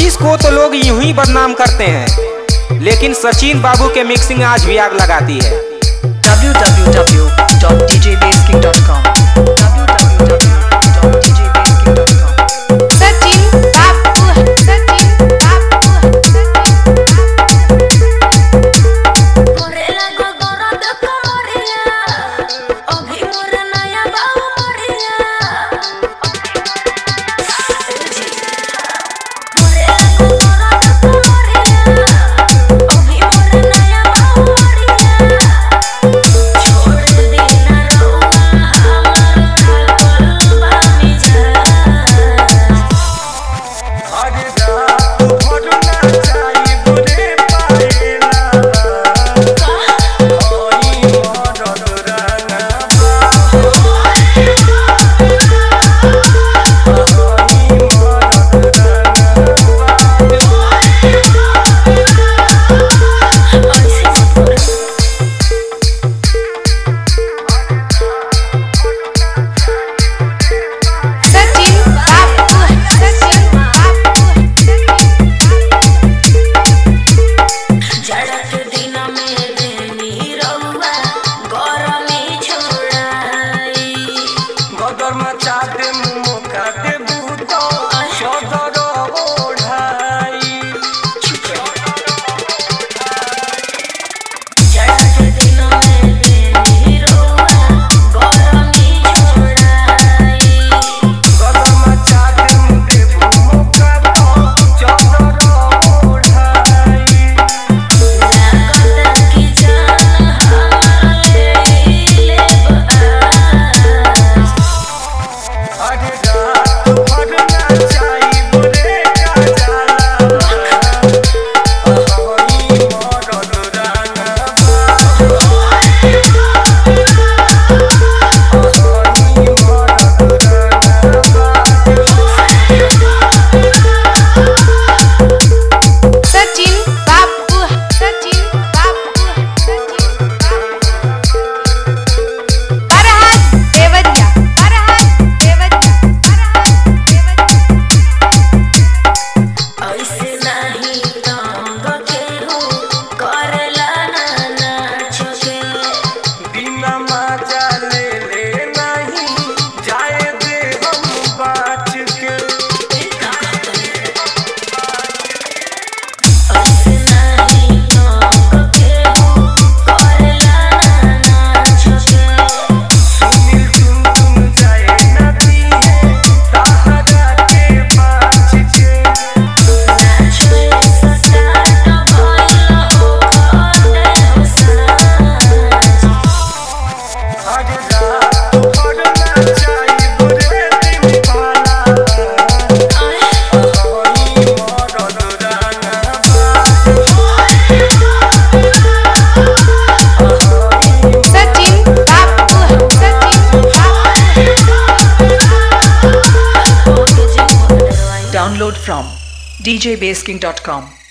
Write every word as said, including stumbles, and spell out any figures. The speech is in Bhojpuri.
आशीष को तो लोग यूं ही बदनाम करते हैं, लेकिन सचिन बाबू के मिक्सिंग आज भी आग लगाती है। W W W dot D J base king dot com W W W dot D J base king dot com. Sachin बाबू, सचिन बाबू, मोरे लगो दर्द कमरिया, अभी मोर नया बाबू मरिया। मोरे लगो दर्द कमरिया, अभी मोर नया बाबू मरिया। छोड़ देना रउआ हमर ठाकुर बानी जा। अरे रात भर नाचाई बुरे पाएला होई मरद रंगबा होई मरद रंगबा। ऐसे मत बोल। सचिन बाबू, सचिन बाबू, जड़क दिन में देनी रउआ गरमी छोड़ाई। गदर मचा दे मुका दे बूतो सदर ओढ़ाई। जड़क दिन में देनी रउआ गरमी छोड़ाई। गदर मचा दे मुके मुका तो सदर ओढ़ाई। लागत की जान हमर ले लेब आज। अरे रात भर नाचाई बुरे का जाला होई मरद रंगबा होई मरद रंगबा। सचिन बाबू, सचिन बाबू, सचिन बाबू। अरहत देवरिया, अरहत देवरिया, अरहत देवरिया। ऐसे नहीं तंग के हो करला ना नाच के। बिना मजा ले ले नहीं जाए दे हम बाच के। ऐसे नहीं तंग के हो करला ना नाच के। सुनील तुम तुम जाए नदी है ताहरा के बाच के। नाचो सटाट भइल हो खंडे हो साँझ। अरे रात भर नाचाई बुरे दिन पाला होई मरद रंगबा सचिन बाबू, सचिन बाबू। Download from D J base king dot com.